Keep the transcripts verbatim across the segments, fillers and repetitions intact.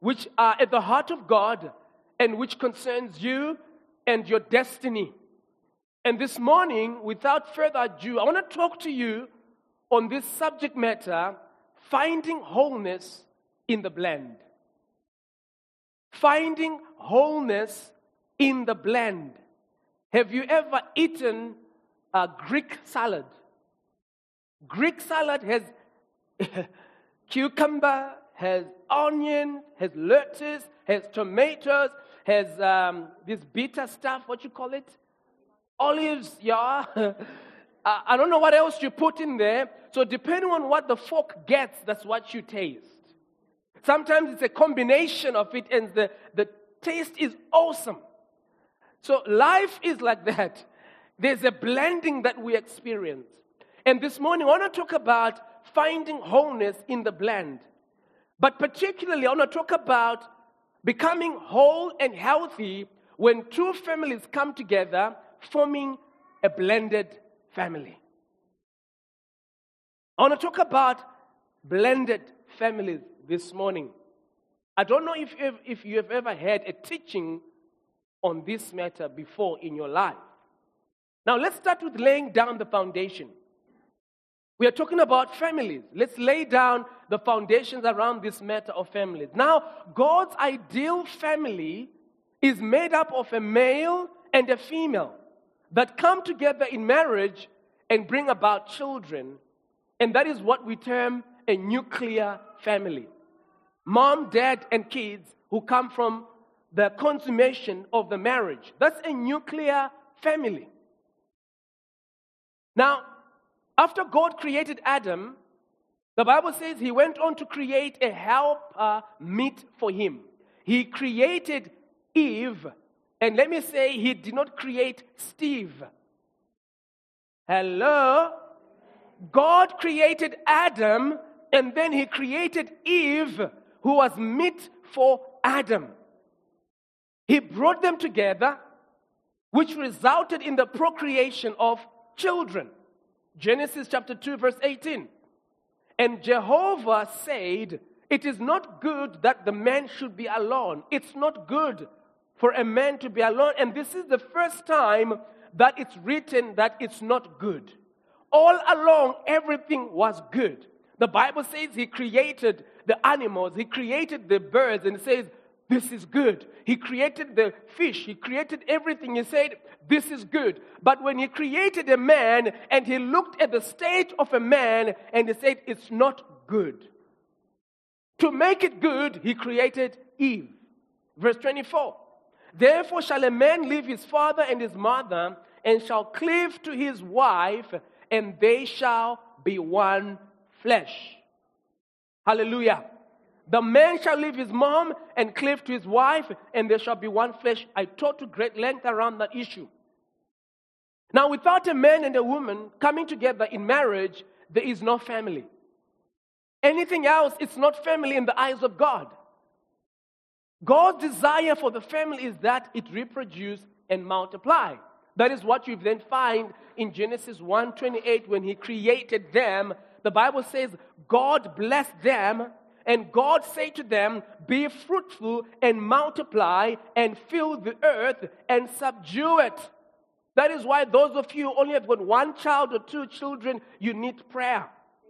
which are at the heart of God and which concerns you and your destiny. And this morning, without further ado, I want to talk to you on this subject matter, finding wholeness in the blend. Finding wholeness in the blend. Have you ever eaten a Greek salad? Greek salad has cucumber, has onion, has lettuce, has tomatoes, has um, this bitter stuff, what you call it? Olives, yeah. I, I don't know what else you put in there. So depending on what the fork gets, that's what you taste. Sometimes it's a combination of it and the, the taste is awesome. So life is like that. There's a blending that we experience. And this morning I want to talk about finding wholeness in the blend. But particularly I want to talk about becoming whole and healthy when two families come together, forming a blended family. I want to talk about blended families this morning. I don't know if you have, if you have ever had a teaching on this matter before in your life. Now let's start with laying down the foundation. We are talking about families. Let's lay down the foundations around this matter of families. Now, God's ideal family is made up of a male and a female that come together in marriage and bring about children. And that is what we term a nuclear family. Mom, dad, and kids who come from the consummation of the marriage. That's a nuclear family. Now, after God created Adam, the Bible says he went on to create a helper meet for him. He created Eve. And let me say, he did not create Steve. Hello? God created Adam, and then he created Eve, who was meet for Adam. He brought them together, which resulted in the procreation of children. Genesis chapter two, verse eighteen. And Jehovah said, it is not good that the man should be alone. It's not good for a man to be alone. And this is the first time that it's written that it's not good. All along, everything was good. The Bible says he created the animals. He created the birds and says, this is good. He created the fish. He created everything. He said, this is good. But when he created a man and he looked at the state of a man and he said, it's not good. To make it good, he created Eve. Verse twenty-four. Therefore shall a man leave his father and his mother and shall cleave to his wife, and they shall be one flesh. Hallelujah. The man shall leave his mom and cleave to his wife, and there shall be one flesh. I taught to great length around that issue. Now, without a man and a woman coming together in marriage, there is no family. Anything else, it's not family in the eyes of God. God's desire for the family is that it reproduce and multiply. That is what you then find in Genesis one twenty-eight when he created them. The Bible says God blessed them. And God said to them, be fruitful and multiply and fill the earth and subdue it. That is why those of you who only have got one child or two children, you need prayer.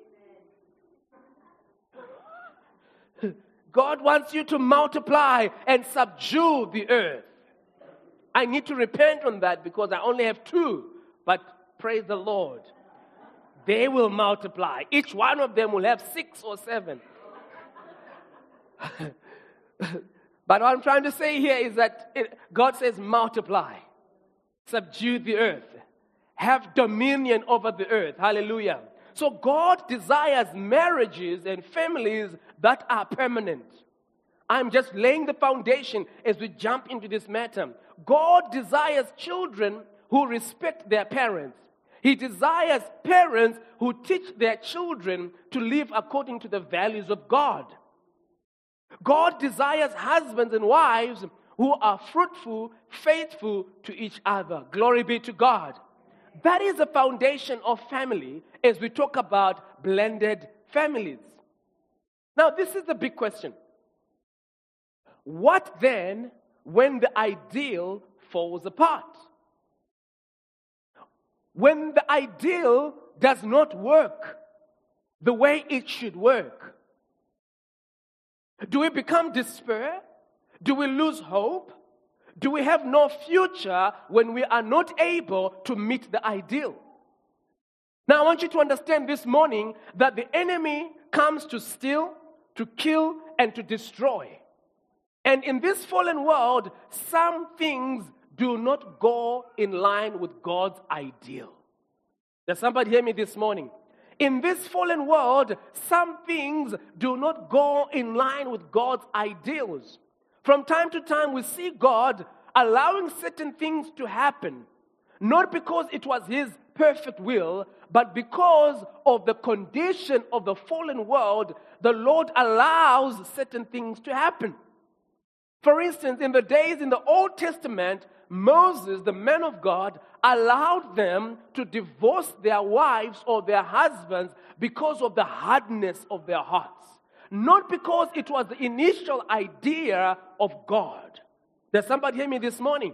God wants you to multiply and subdue the earth. I need to repent on that because I only have two. But praise the Lord. They will multiply. Each one of them will have six or seven. But what I'm trying to say here is that it, God says multiply, subdue the earth, have dominion over the earth. Hallelujah. So God desires marriages and families that are permanent. I'm just laying the foundation as we jump into this matter. God desires children who respect their parents. He desires parents who teach their children to live according to the values of God. God desires husbands and wives who are fruitful, faithful to each other. Glory be to God. That is the foundation of family as we talk about blended families. Now, this is the big question. What then when the ideal falls apart? When the ideal does not work the way it should work? Do we become despair? Do we lose hope? Do we have no future when we are not able to meet the ideal? Now, I want you to understand this morning that the enemy comes to steal, to kill, and to destroy. And in this fallen world, some things do not go in line with God's ideal. Does somebody hear me this morning? In this fallen world, some things do not go in line with God's ideals. From time to time, we see God allowing certain things to happen, not because it was His perfect will, but because of the condition of the fallen world, the Lord allows certain things to happen. For instance, in the days in the Old Testament, Moses, the man of God, allowed them to divorce their wives or their husbands because of the hardness of their hearts. Not because it was the initial idea of God. Does somebody hear me this morning?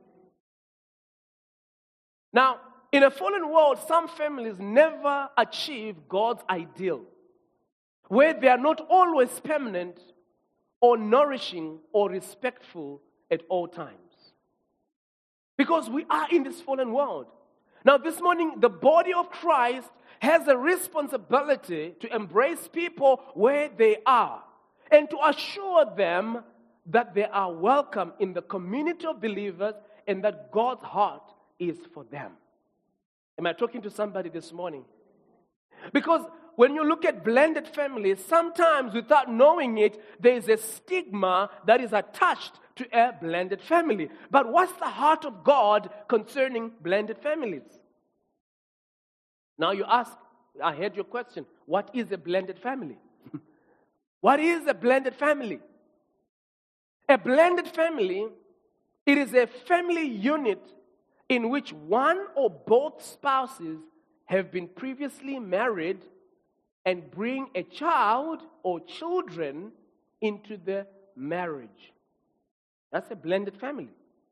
Now, in a fallen world, some families never achieve God's ideal, where they are not always permanent or nourishing or respectful at all times. Because we are in this fallen world. Now, this morning, the body of Christ has a responsibility to embrace people where they are and to assure them that they are welcome in the community of believers and that God's heart is for them. Am I talking to somebody this morning? Because when you look at blended families, sometimes without knowing it, there is a stigma that is attached to a blended family. But what's the heart of God concerning blended families? Now you ask, I heard your question, what is a blended family? What is a blended family? A blended family, it is a family unit in which one or both spouses have been previously married and bring a child or children into the marriage. That's a blended family.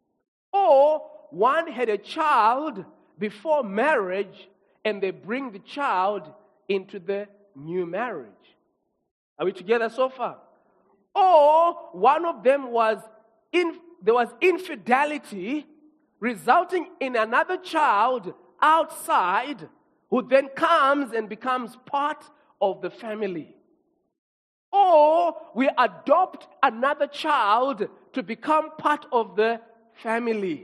Or one had a child before marriage and they bring the child into the new marriage. Are we together so far? Or one of them was in, there was infidelity resulting in another child outside who then comes and becomes part of the family. Or we adopt another child to become part of the family.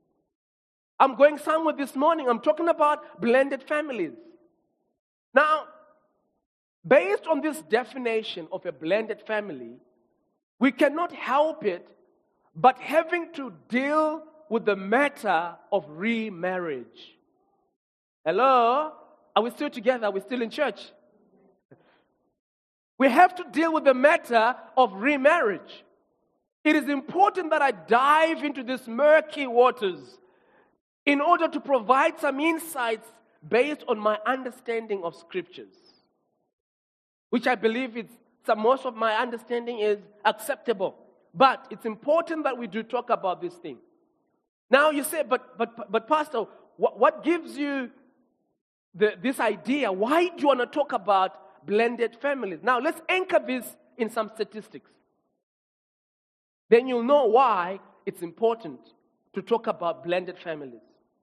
I'm going somewhere this morning. I'm talking about blended families. Now, based on this definition of a blended family, we cannot help it but having to deal with the matter of remarriage. Hello? Are we still together? Are we still in church? We have to deal with the matter of remarriage. It is important that I dive into these murky waters in order to provide some insights based on my understanding of scriptures, which I believe is some, most of my understanding is acceptable. But it's important that we do talk about this thing. Now you say, but but but Pastor, what, what gives you the, this idea? Why do you want to talk about blended families? Now let's anchor this in some statistics. Then you'll know why it's important to talk about blended families.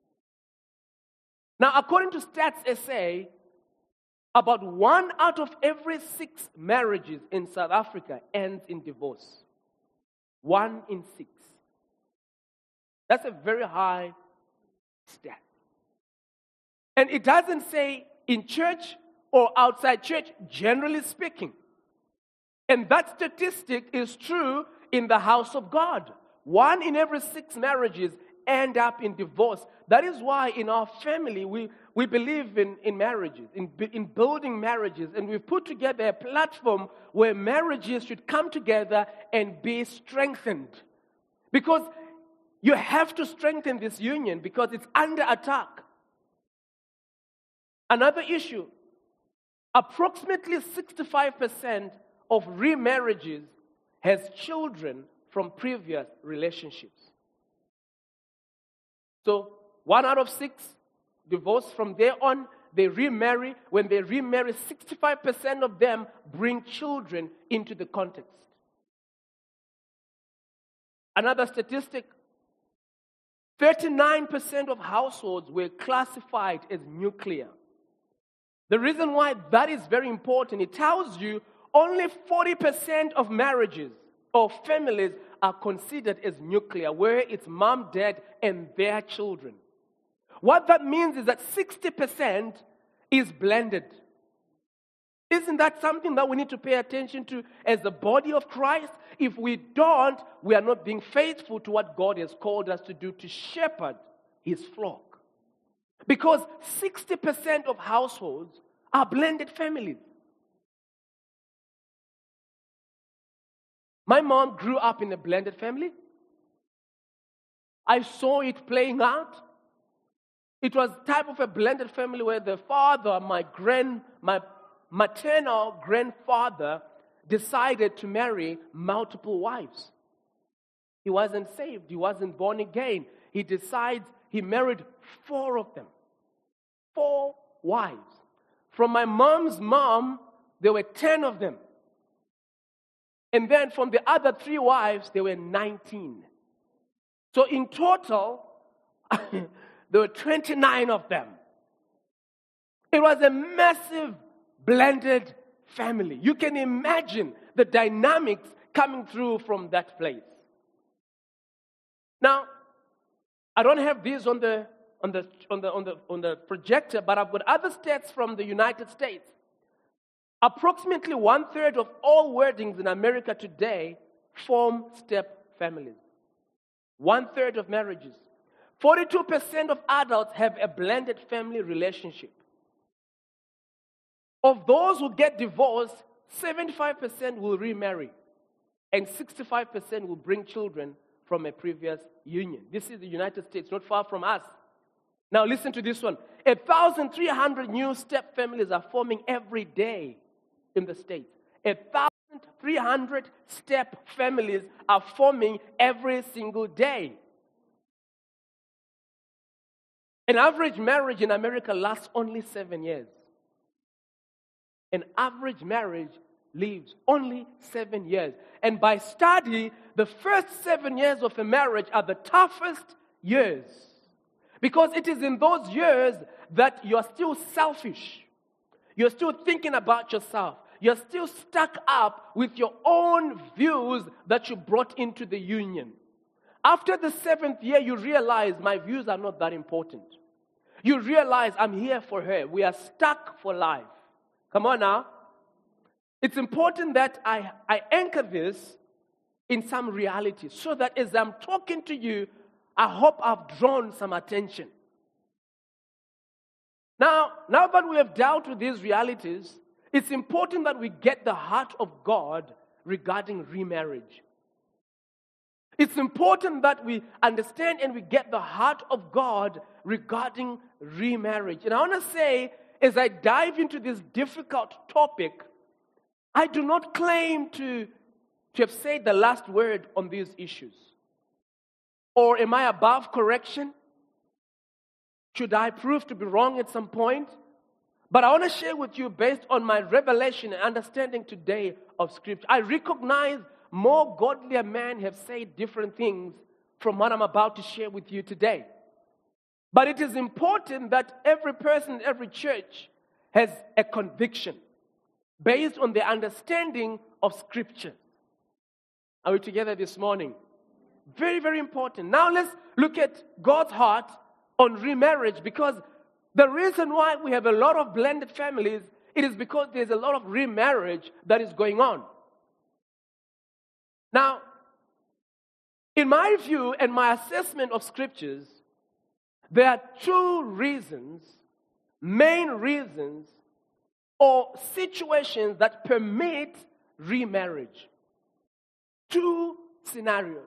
Now, according to Stats S A, about one out of every six marriages in South Africa ends in divorce. One in six. That's a very high stat. And it doesn't say in church or outside church, generally speaking. And that statistic is true in the house of God. One in every six marriages end up in divorce. That is why in our family we, we believe in, in marriages, in, in building marriages, and we've put together a platform where marriages should come together and be strengthened. Because you have to strengthen this union because it's under attack. Another issue, approximately sixty-five percent of remarriages has children from previous relationships. So, one out of six divorce. From there on, they remarry. When they remarry, sixty-five percent of them bring children into the context. Another statistic, thirty-nine percent of households were classified as nuclear. The reason why that is very important, it tells you only forty percent of marriages or families are considered as nuclear, where it's mom, dad, and their children. What that means is that sixty percent is blended. Isn't that something that we need to pay attention to as the body of Christ? If we don't, we are not being faithful to what God has called us to do, to shepherd His flock. Because sixty percent of households are blended families. My mom grew up in a blended family. I saw it playing out. It was type of a blended family where the father, my grand, my maternal grandfather, decided to marry multiple wives. He wasn't saved. He wasn't born again. He decides he married four of them. Four wives. From my mom's mom, there were ten of them. And then from the other three wives, there were nineteen. So in total, there were twenty-nine of them. It was a massive blended family. You can imagine the dynamics coming through from that place. Now, I don't have these on the on the on the on the on the projector, but I've got other stats from the United States. Approximately one third of all weddings in America today form step families. One third of marriages. forty-two percent of adults have a blended family relationship. Of those who get divorced, seventy-five percent will remarry, and sixty-five percent will bring children from a previous union. This is the United States, not far from us. Now listen to this one. one thousand three hundred new step families are forming every day in the States. one thousand three hundred step families are forming every single day. An average marriage in America lasts only seven years. An average marriage lives only seven years. And by study, the first seven years of a marriage are the toughest years. Because it is in those years that you're still selfish. You're still thinking about yourself. You're still stuck up with your own views that you brought into the union. After the seventh year, you realize my views are not that important. You realize I'm here for her. We are stuck for life. Come on now. It's important that I, I anchor this in some reality so that as I'm talking to you, I hope I've drawn some attention. Now, now that we have dealt with these realities, it's important that we get the heart of God regarding remarriage. It's important that we understand and we get the heart of God regarding remarriage. And I want to say, as I dive into this difficult topic, I do not claim to, to have said the last word on these issues. Or am I above correction? Should I prove to be wrong at some point? But I want to share with you based on my revelation and understanding today of Scripture. I recognize more godlier men have said different things from what I'm about to share with you today. But it is important that every person, every church has a conviction based on the understanding of Scripture. Are we together this morning? Very, very important. Now let's look at God's heart on remarriage, because the reason why we have a lot of blended families, it is because there's a lot of remarriage that is going on. Now, in my view and my assessment of Scriptures, there are two reasons, main reasons, or situations that permit remarriage. Two scenarios.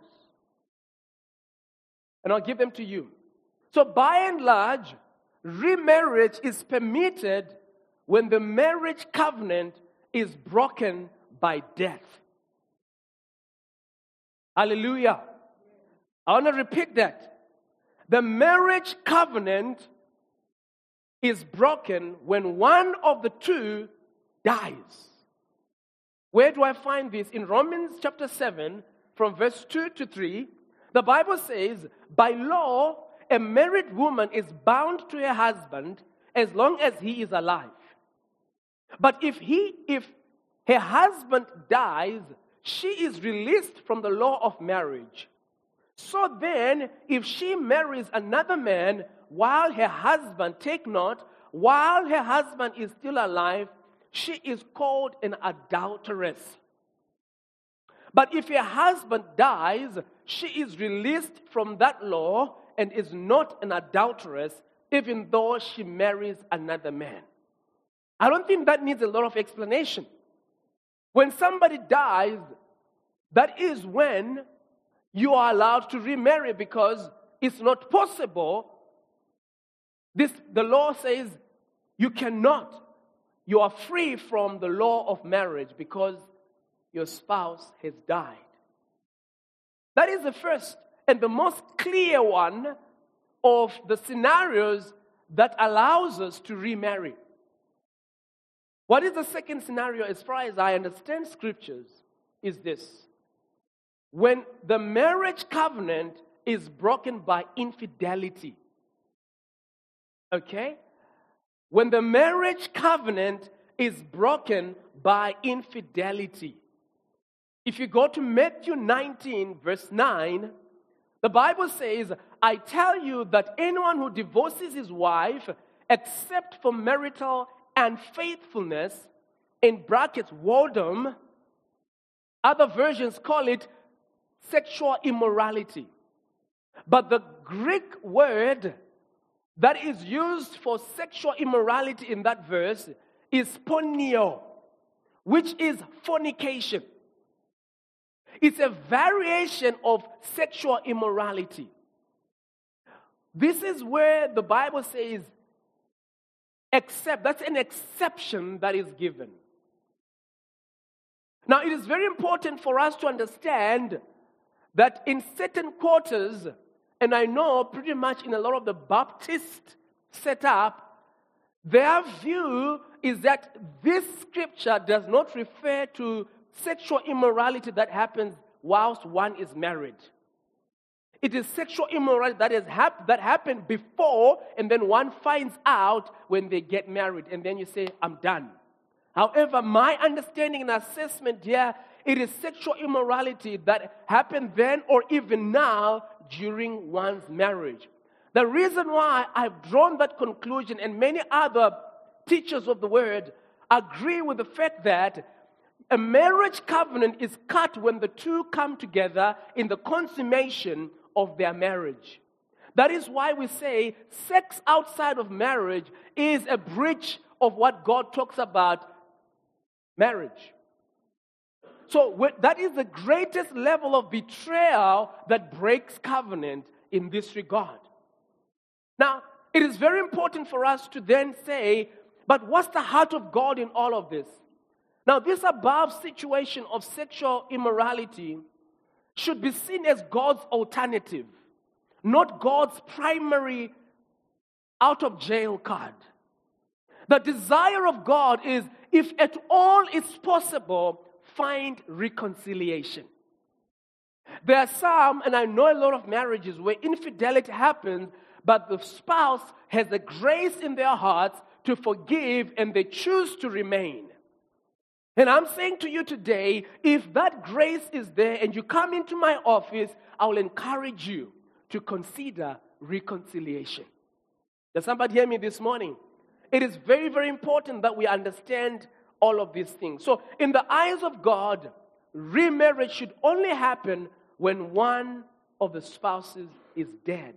And I'll give them to you. So by and large, remarriage is permitted when the marriage covenant is broken by death. Hallelujah. I want to repeat that. The marriage covenant is broken when one of the two dies. Where do I find this? In Romans chapter seven, from verse two to three, the Bible says, by law, a married woman is bound to her husband as long as he is alive. But if he, if her husband dies, she is released from the law of marriage. So then, if she marries another man while her husband, take note, while her husband is still alive, she is called an adulteress. But if her husband dies, she is released from that law and is not an adulteress, even though she marries another man. I don't think that needs a lot of explanation. When somebody dies, that is when you are allowed to remarry, because it's not possible. This, the law says you cannot. You are free from the law of marriage because your spouse has died. That is the first and the most clear one of the scenarios that allows us to remarry. What is the second scenario, as far as I understand scriptures, is this. When the marriage covenant is broken by infidelity. Okay? When the marriage covenant is broken by infidelity. If you go to Matthew nineteen, verse nine, the Bible says, I tell you that anyone who divorces his wife, except for marital unfaithfulness, in brackets, whoredom, other versions call it sexual immorality. But the Greek word that is used for sexual immorality in that verse is porneo, which is fornication. It's a variation of sexual immorality. This is where the Bible says, except, that's an exception that is given. Now, it is very important for us to understand that in certain quarters, and I know pretty much in a lot of the Baptist setup, their view is that this scripture does not refer to sexual immorality that happens whilst one is married. It is sexual immorality that, is hap- that happened before, and then one finds out when they get married, and then you say, I'm done. However, my understanding and assessment here, it is sexual immorality that happened then or even now during one's marriage. The reason why I've drawn that conclusion, and many other teachers of the word agree with the fact that a marriage covenant is cut when the two come together in the consummation of their marriage. That is why we say sex outside of marriage is a breach of what God talks about marriage. So that is the greatest level of betrayal that breaks covenant in this regard. Now, it is very important for us to then say, but what's the heart of God in all of this? Now, this above situation of sexual immorality should be seen as God's alternative, not God's primary out-of-jail card. The desire of God is, if at all it's possible, find reconciliation. There are some, and I know a lot of marriages where infidelity happens, but the spouse has a grace in their hearts to forgive, and they choose to remain. And I'm saying to you today, if that grace is there and you come into my office, I will encourage you to consider reconciliation. Does somebody hear me this morning? It is very, very important that we understand all of these things. So, in the eyes of God, remarriage should only happen when one of the spouses is dead.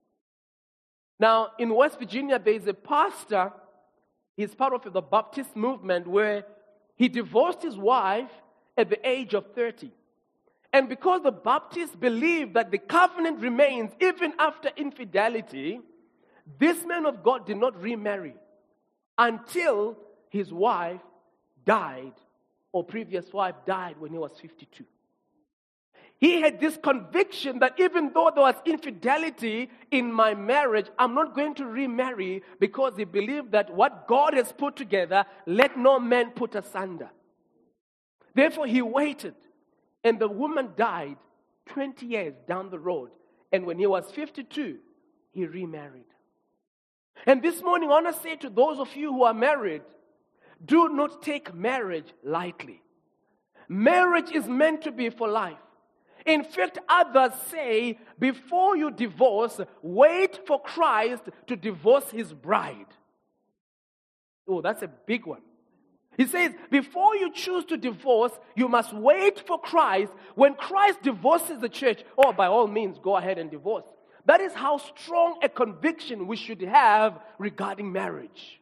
Now, in West Virginia, there is a pastor, he's part of the Baptist movement, where he divorced his wife at the age of thirty. And because the Baptists believe that the covenant remains even after infidelity, this man of God did not remarry until his wife died, or previous wife died when he was fifty-two. he had this conviction that even though there was infidelity in my marriage, I'm not going to remarry, because he believed that what God has put together, let no man put asunder. Therefore, he waited, and the woman died twenty years down the road. And when he was fifty-two, he remarried. And this morning, I want to say to those of you who are married, do not take marriage lightly. Marriage is meant to be for life. In fact, others say, before you divorce, wait for Christ to divorce his bride. Oh, that's a big one. He says, before you choose to divorce, you must wait for Christ. When Christ divorces the church, oh, by all means, go ahead and divorce. That is how strong a conviction we should have regarding marriage.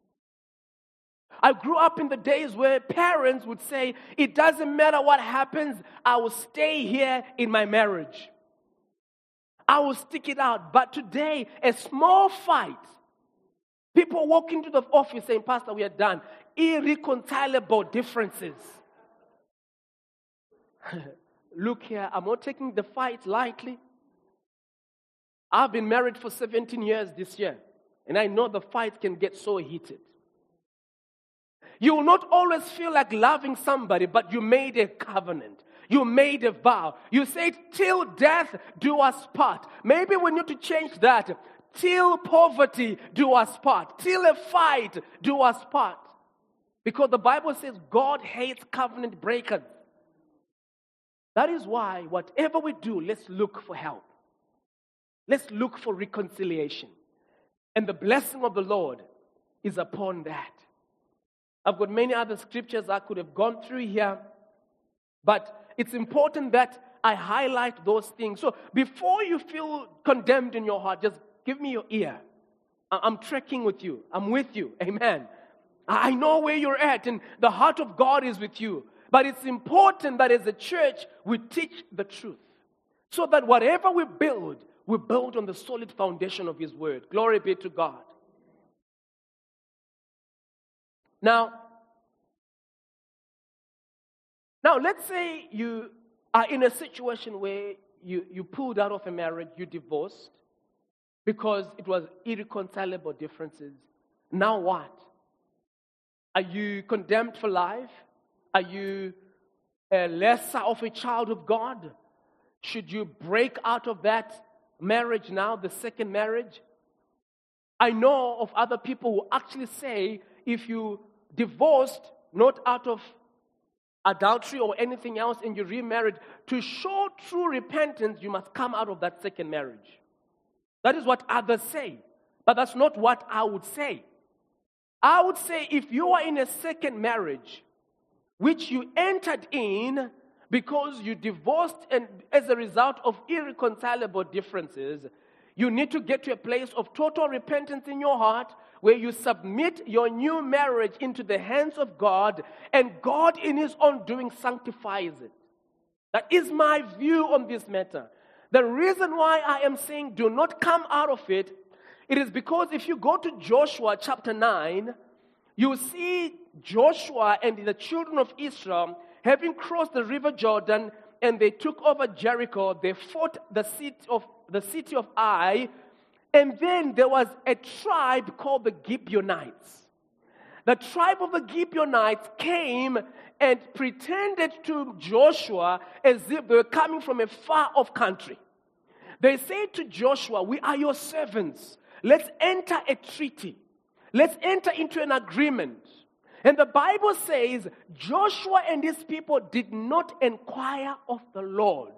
I grew up in the days where parents would say, it doesn't matter what happens, I will stay here in my marriage. I will stick it out. But today, a small fight, people walk into the office saying, Pastor, we are done. Irreconcilable differences. Look here, I'm not taking the fight lightly. I've been married for seventeen years this year, and I know the fight can get so heated. You will not always feel like loving somebody, but you made a covenant. You made a vow. You said, till death do us part. Maybe we need to change that. Till poverty do us part. Till a fight do us part. Because the Bible says God hates covenant breakers. That is why whatever we do, let's look for help. Let's look for reconciliation. And the blessing of the Lord is upon that. I've got many other scriptures I could have gone through here, but it's important that I highlight those things. So before you feel condemned in your heart, just give me your ear. I'm trekking with you. I'm with you. Amen. I know where you're at, and the heart of God is with you. But it's important that as a church, we teach the truth, so that whatever we build, we build on the solid foundation of His Word. Glory be to God. Now, now let's say you are in a situation where you, you pulled out of a marriage, you divorced, because it was irreconcilable differences. Now what? Are you condemned for life? Are you a lesser of a child of God? Should you break out of that marriage now, the second marriage? I know of other people who actually say, if you divorced, not out of adultery or anything else, and you remarried, to show true repentance, you must come out of that second marriage. That is what others say. But that's not what I would say. I would say if you are in a second marriage, which you entered in because you divorced and as a result of irreconcilable differences, you need to get to a place of total repentance in your heart, where you submit your new marriage into the hands of God, and God in His own doing sanctifies it. That is my view on this matter. The reason why I am saying do not come out of it, it is because if you go to Joshua chapter nine, you see Joshua and the children of Israel having crossed the river Jordan, and they took over Jericho. They fought the city of the city of Ai, and then there was a tribe called the Gibeonites. The tribe of the Gibeonites came and pretended to Joshua as if they were coming from a far-off country. They said to Joshua, "We are your servants. Let's enter a treaty. Let's enter into an agreement." And the Bible says Joshua and his people did not inquire of the Lord.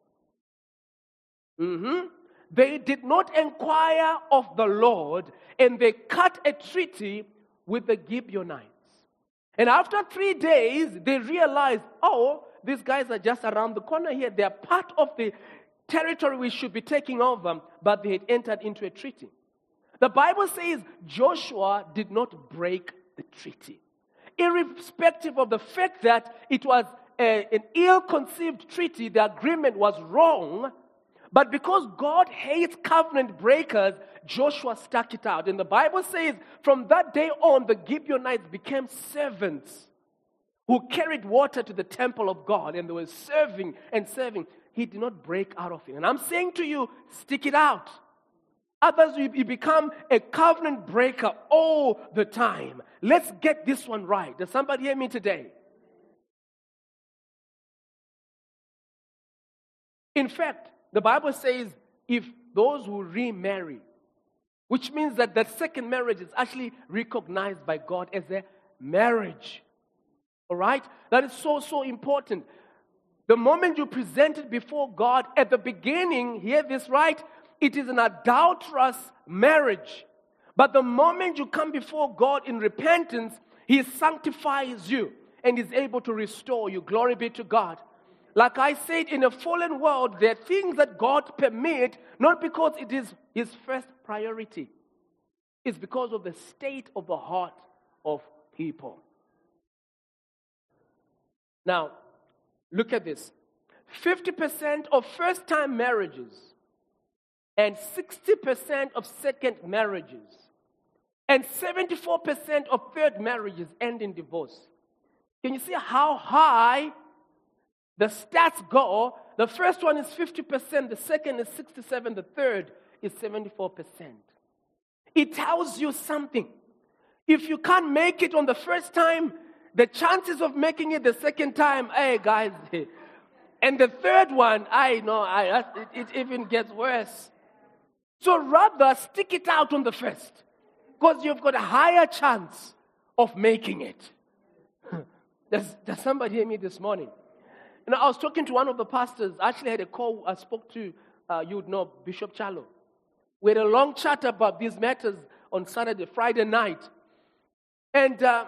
Mm-hmm. They did not inquire of the Lord, and they cut a treaty with the Gibeonites. And after three days, they realized, oh, these guys are just around the corner here. They are part of the territory we should be taking over, but they had entered into a treaty. The Bible says Joshua did not break the treaty, irrespective of the fact that it was a, an ill-conceived treaty. The agreement was wrong, but because God hates covenant breakers, Joshua stuck it out. And the Bible says from that day on, the Gibeonites became servants who carried water to the temple of God, and they were serving and serving. he did not break out of it. And I'm saying to you, stick it out. Others, you, you become a covenant breaker all the time. Let's get this one right. Does somebody hear me today? In fact, the Bible says if those who remarry, which means that that second marriage is actually recognized by God as a marriage. All right? That is so, so important. The moment you present it before God at the beginning, hear this right, it is an adulterous marriage. But the moment you come before God in repentance, He sanctifies you and is able to restore you. Glory be to God. Like I said, in a fallen world, there are things that God permits, not because it is His first priority. It's because of the state of the heart of people. Now, look at this. fifty percent of first-time marriages and sixty percent of second marriages and seventy-four percent of third marriages end in divorce. Can you see how high the stats go? The first one is fifty percent, the second is sixty-seven, the third is seventy-four percent. It tells you something. If you can't make it on the first time, the chances of making it the second time, hey guys, and the third one, I know, I, it, it even gets worse. So rather stick it out on the first, because you've got a higher chance of making it. Does, does somebody hear me this morning? You know, I was talking to one of the pastors. I actually had a call. I spoke to, uh, you would know, Bishop Chalo. We had a long chat about these matters on Saturday, Friday night. And uh,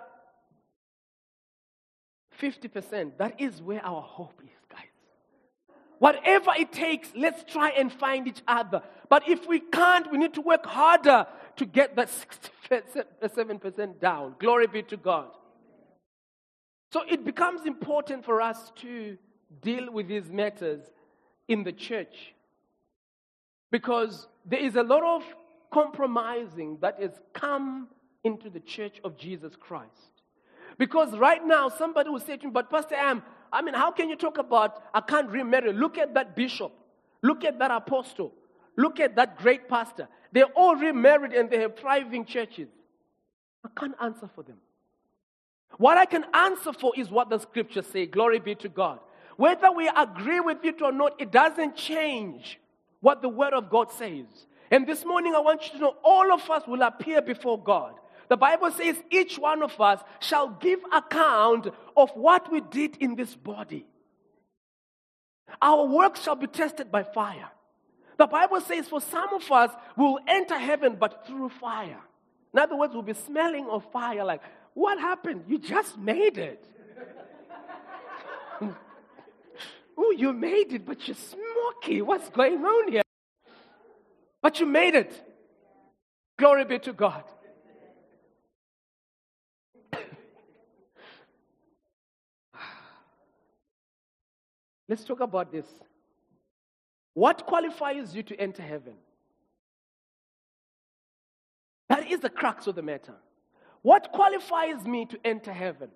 fifty percent, that is where our hope is, guys. Whatever it takes, let's try and find each other. But if we can't, we need to work harder to get that sixty-seven percent down. Glory be to God. So it becomes important for us to deal with these matters in the church, because there is a lot of compromising that has come into the church of Jesus Christ. Because right now, somebody will say to me, but Pastor Am, I mean, how can you talk about, I can't remarry? Look at that bishop. Look at that apostle. Look at that great pastor. They're all remarried and they have thriving churches. I can't answer for them. What I can answer for is what the scriptures say. Glory be to God. Whether we agree with it or not, it doesn't change what the Word of God says. And this morning I want you to know all of us will appear before God. The Bible says each one of us shall give account of what we did in this body. Our works shall be tested by fire. The Bible says for some of us, we will enter heaven but through fire. In other words, we'll be smelling of fire like, what happened? You just made it. Oh, you made it, but you're smoky. What's going on here? But you made it. Glory be to God. Let's talk about this. What qualifies you to enter heaven? That is the crux of the matter. What qualifies me to enter heaven?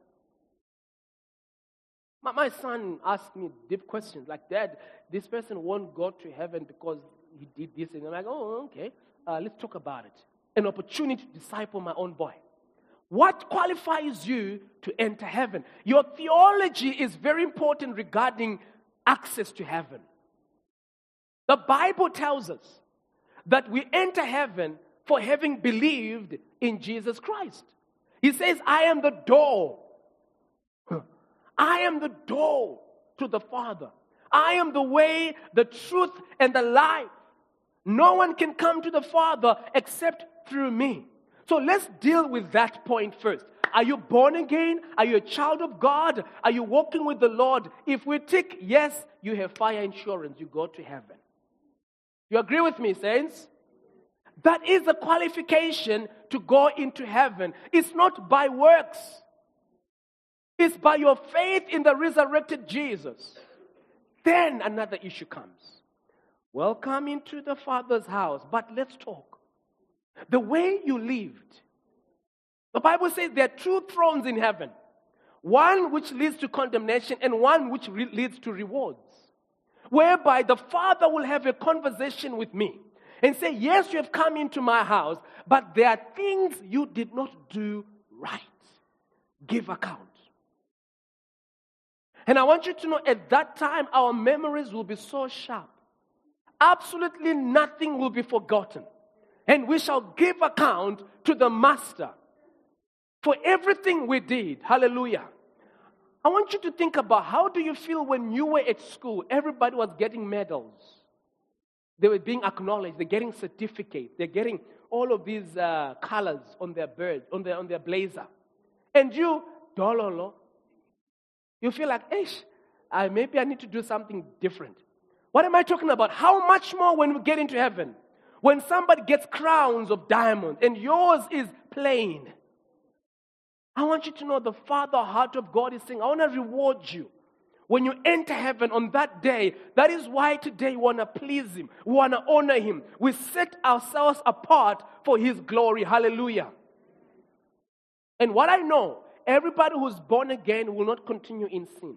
My, my son asked me deep questions like, Dad, this person won't go to heaven because he did this. And I'm like, oh, okay, uh, let's talk about it. An opportunity to disciple my own boy. What qualifies you to enter heaven? Your theology is very important regarding access to heaven. The Bible tells us that we enter heaven for having believed in Jesus Christ. He says, I am the door. I am the door to the Father. I am the way, the truth, and the life. No one can come to the Father except through me. So let's deal with that point first. Are you born again? Are you a child of God? Are you walking with the Lord? If we tick yes, you have fire insurance. You go to heaven. You agree with me, saints? That is the qualification to go into heaven. It's not by works. It's by your faith in the resurrected Jesus. Then another issue comes. Welcome into the Father's house, but let's talk. The way you lived. The Bible says there are two thrones in heaven. One which leads to condemnation and one which re- leads to rewards. whereby the Father will have a conversation with me and say, yes, you have come into my house, but there are things you did not do right. Give account. And I want you to know at that time, our memories will be so sharp. Absolutely nothing will be forgotten. And we shall give account to the Master for everything we did. Hallelujah. I want you to think about, how do you feel when you were at school? Everybody was getting medals. They were being acknowledged. They're getting certificates. They're getting all of these uh, colors on their bird, on their on their blazer. And you, dololo, you feel like, ish, I, maybe I need to do something different. What am I talking about? How much more when we get into heaven? When somebody gets crowns of diamonds and yours is plain. I want you to know the Father heart of God is saying, I want to reward you. When you enter heaven on that day, that is why today we want to please Him. We want to honor Him. We set ourselves apart for His glory. Hallelujah. And what I know, everybody who's born again will not continue in sin.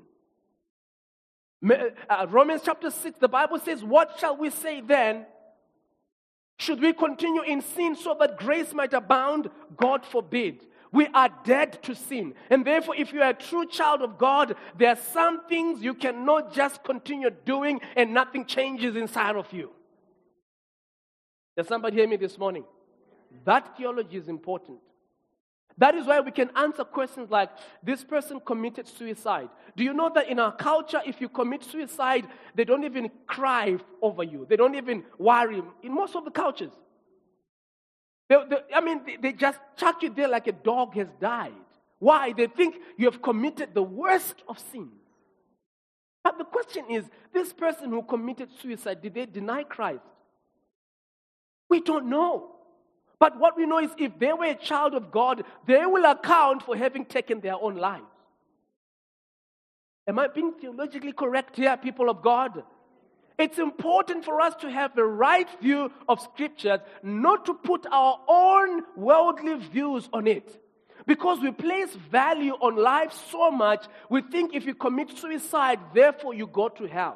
Uh, Romans chapter six, the Bible says, what shall we say then? Should we continue in sin so that grace might abound? God forbid. We are dead to sin. And therefore, if you are a true child of God, there are some things you cannot just continue doing and nothing changes inside of you. Does somebody hear me this morning? That theology is important. That is why we can answer questions like, this person committed suicide. Do you know that in our culture, if you commit suicide, they don't even cry over you. They don't even worry. In most of the cultures. They, they, I mean, they, they just chuck you there like a dog has died. Why? They think you have committed the worst of sins. But the question is, this person who committed suicide, did they deny Christ? We don't know. But what we know is if they were a child of God, they will account for having taken their own lives. Am I being theologically correct here, people of God? It's important for us to have the right view of Scriptures, not to put our own worldly views on it. Because we place value on life so much, we think if you commit suicide, therefore you go to hell.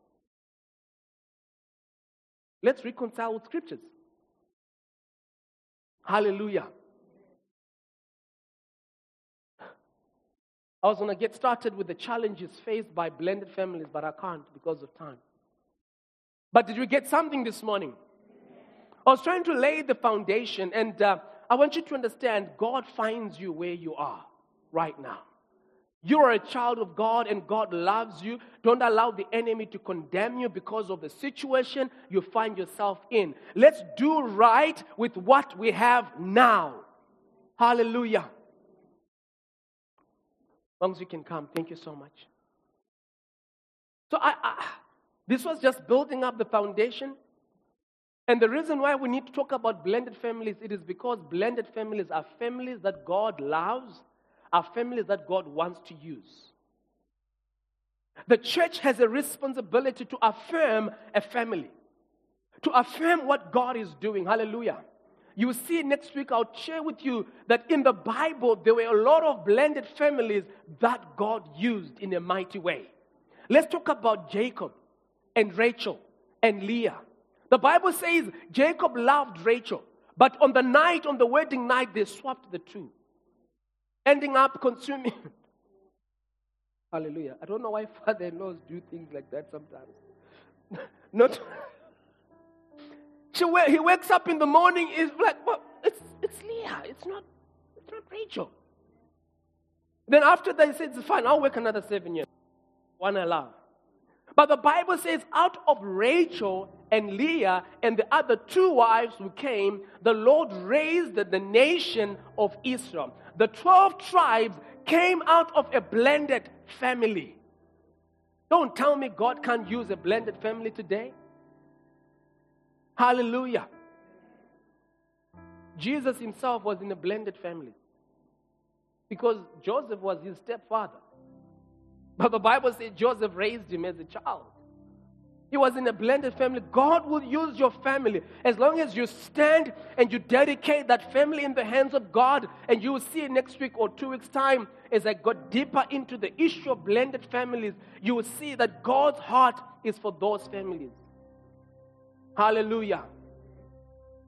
Let's reconcile with Scriptures. Hallelujah. I was going to get started with the challenges faced by blended families, but I can't because of time. But did we get something this morning? I was trying to lay the foundation, and uh, I want you to understand God finds you where you are right now. You are a child of God and God loves you. Don't allow the enemy to condemn you because of the situation you find yourself in. Let's do right with what we have now. Hallelujah. As long as you can come, thank you so much. So I, I, this was just building up the foundation. And the reason why we need to talk about blended families, it is because blended families are families that God loves, are families that God wants to use. The church has a responsibility to affirm a family, to affirm what God is doing. Hallelujah. You will see next week, I'll share with you that in the Bible, there were a lot of blended families that God used in a mighty way. Let's talk about Jacob and Rachel and Leah. The Bible says Jacob loved Rachel, but on the night, on the wedding night, they swapped the two, ending up consuming. Hallelujah. I don't know why father-in-laws do things like that sometimes. Not. She, he wakes up in the morning, is like, well, it's it's Leah. It's not, it's not Rachel. Then after that, he says, it's fine, I'll work another seven years. One I love. But the Bible says, out of Rachel and Leah and the other two wives who came, the Lord raised the, the nation of Israel. The twelve tribes came out of a blended family. Don't tell me God can't use a blended family today. Hallelujah. Jesus himself was in a blended family because Joseph was his stepfather. But the Bible says Joseph raised him as a child. He was in a blended family. God will use your family as long as you stand and you dedicate that family in the hands of God. And you will see next week or two weeks' time, as I got deeper into the issue of blended families, you will see that God's heart is for those families. Hallelujah.